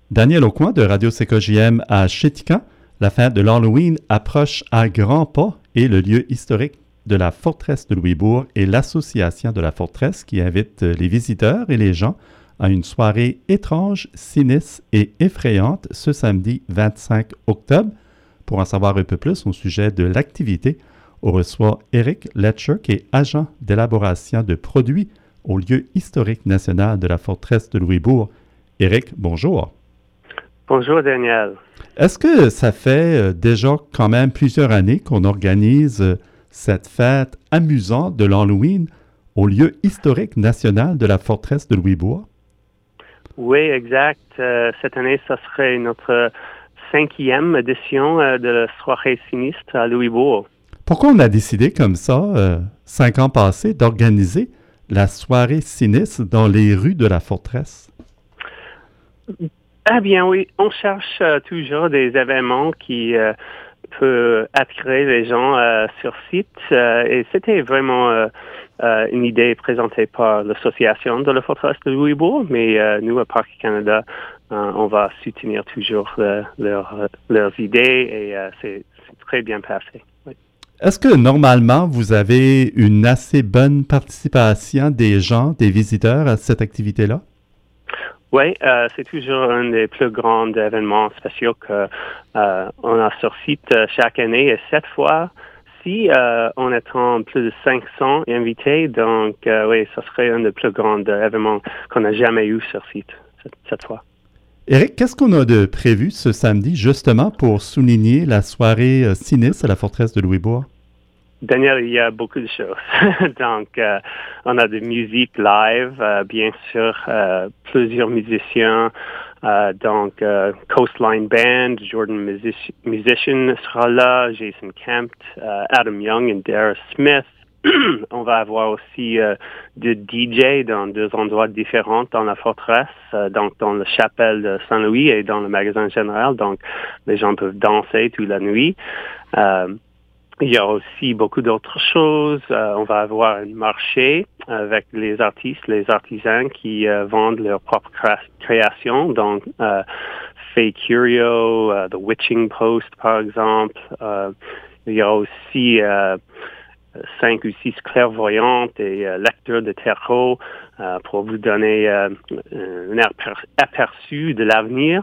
Daniel Aucoin de Radio CKJM à Chéticamp. La fête de l'Halloween approche à grands pas et le lieu historique de la forteresse de Louisbourg et l'association de la forteresse qui invite les visiteurs et les gens à une soirée étrange, sinistre et effrayante ce samedi 25 octobre. Pour en savoir un peu plus au sujet de l'activité, on reçoit Eric Letcher, qui est agent d'élaboration de produits au lieu historique national de la forteresse de Louisbourg. Eric, bonjour. Bonjour Daniel. Est-ce que ça fait déjà quand même plusieurs années qu'on organise cette fête amusante de l'Halloween au lieu historique national de la forteresse de Louisbourg? Oui, exact. Cette année, ça serait notre 5e édition de la soirée sinistre à Louisbourg. Pourquoi on a décidé comme ça, 5 ans passés, d'organiser la soirée sinistre dans les rues de la forteresse? Eh bien oui, on cherche toujours des événements qui peuvent attirer les gens sur site. Et c'était vraiment une idée présentée par l'association de la forteresse de Louisbourg, mais nous, à Parc Canada, on va soutenir toujours leurs idées et c'est très bien passé. Oui. Est-ce que normalement, vous avez une assez bonne participation des gens, des visiteurs à cette activité-là? Oui, c'est toujours un des plus grands événements spéciaux qu'on a sur site chaque année. Et cette fois-ci, on attend plus de 500 invités. Donc, oui, ce serait un des plus grands événements qu'on n'a jamais eu sur site cette fois. Eric, qu'est-ce qu'on a de prévu ce samedi, justement, pour souligner la soirée sinistre à la forteresse de Louisbourg? Daniel, il y a beaucoup de choses. Donc, on a des musiques live, bien sûr, plusieurs musiciens. Donc, Coastline Band, Jordan Musician sera là, Jason Kemp, Adam Young et Dara Smith. On va avoir aussi des DJ dans 2 endroits différents dans la forteresse, donc dans la chapelle de Saint-Louis et dans le magasin général. Donc, les gens peuvent danser toute la nuit. Il y a aussi beaucoup d'autres choses. On va avoir un marché avec les artistes, les artisans qui vendent leurs propres créations. Donc, Faye Curio, The Witching Post, par exemple. Il y a aussi 5 ou 6 clairvoyantes et lecteurs de tarot pour vous donner un aperçu de l'avenir.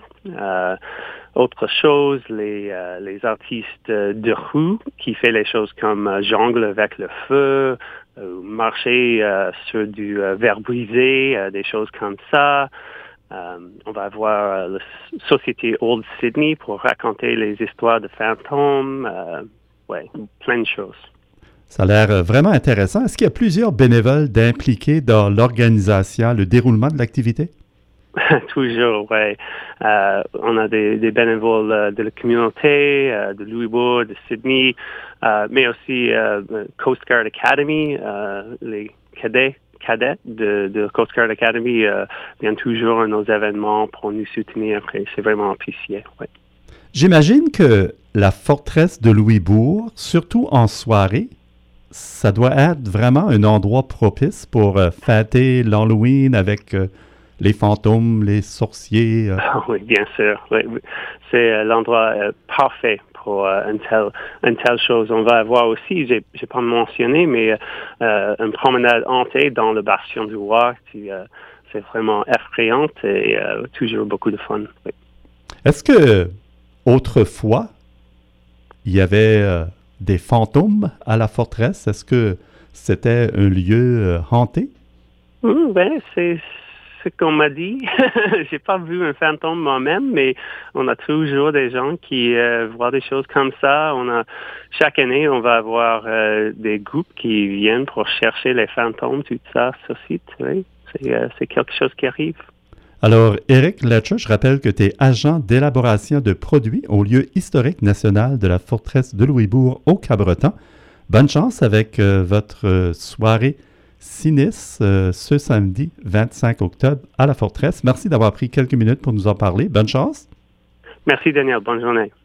Autre chose, les artistes de rue qui font les choses comme jongle avec le feu, marcher sur du verre brisé, des choses comme ça. On va avoir la Société Old Sydney pour raconter les histoires de fantômes. Ouais, plein de choses. Ça a l'air vraiment intéressant. Est-ce qu'il y a plusieurs bénévoles d'impliquer dans l'organisation, le déroulement de l'activité? Toujours, oui. On a des bénévoles de la communauté, de Louisbourg, de Sydney, mais aussi Coast Guard Academy, les cadets de Coast Guard Academy viennent toujours à nos événements pour nous soutenir et c'est vraiment apprécié. Oui. J'imagine que la forteresse de Louisbourg, surtout en soirée, ça doit être vraiment un endroit propice pour fêter l'Halloween avec les fantômes, les sorciers. Oui, bien sûr. Oui. C'est l'endroit parfait pour une telle chose. On va avoir aussi, j'ai pas mentionné, mais une promenade hantée dans le bastion du roi. C'est vraiment effrayant et toujours beaucoup de fun. Oui. Est-ce que autrefois, il y avait des fantômes à la forteresse? Est-ce que c'était un lieu hanté? Ben, c'est ce qu'on m'a dit. J'ai pas vu un fantôme moi-même, mais on a toujours des gens qui voient des choses comme ça. Chaque année, on va avoir des groupes qui viennent pour chercher les fantômes, tout ça, sur site. Oui, c'est quelque chose qui arrive. Alors, Eric Letcher, je rappelle que tu es agent d'élaboration de produits au lieu historique national de la forteresse de Louisbourg au Cabreton. Bonne chance avec votre soirée sinistre ce samedi 25 octobre à la forteresse. Merci d'avoir pris quelques minutes pour nous en parler. Bonne chance. Merci Daniel, bonne journée.